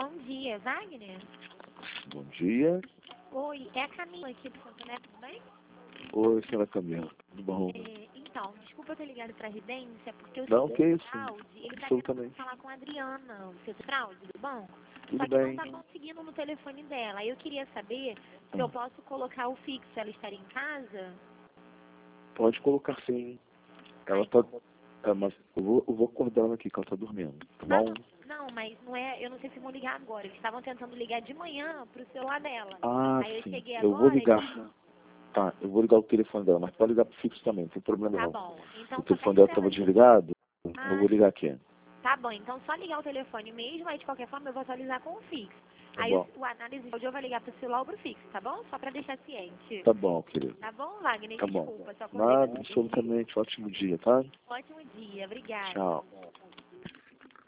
Bom dia, Wagner? Bom dia. Oi, é a Camila aqui do Santander, tudo bem? Oi, senhora Camila. Tudo bom? Então, desculpa eu ter ligado para a Residência, porque eu Não, que isso? Fraude, ele tá tentando Absolutamente. falar com a Adriana, o seu Fraude, tudo bom? Tudo Só que bem. não tá conseguindo no telefone dela. Aí eu queria saber se eu posso colocar o fixo, ela estaria em casa? Pode colocar sim. Ela tá... mas eu vou acordar ela aqui, que ela tá dormindo. Tá bom? Não, mas não é, eu não sei se vão ligar agora. Eles estavam tentando ligar de manhã pro celular dela. Ah, Aí eu sim. cheguei Eu vou agora ligar. Tá, eu vou ligar o telefone dela, mas pode ligar pro fixo também, não tem problema tá não. bom. Então O só telefone pede dela pra tava ela. desligado, eu vou ligar aqui. Tá bom, então só ligar o telefone mesmo, aí de qualquer forma eu vou atualizar com o fixo. Tá Aí bom. o análise de audio vai ligar pro celular ou pro fixo, tá bom? Só pra deixar ciente. Tá bom, querido. Tá bom, Wagner? Tá bom. Desculpa, só acordei Nada, com absolutamente. Ótimo dia, tá? ótimo dia. Obrigada. Tchau.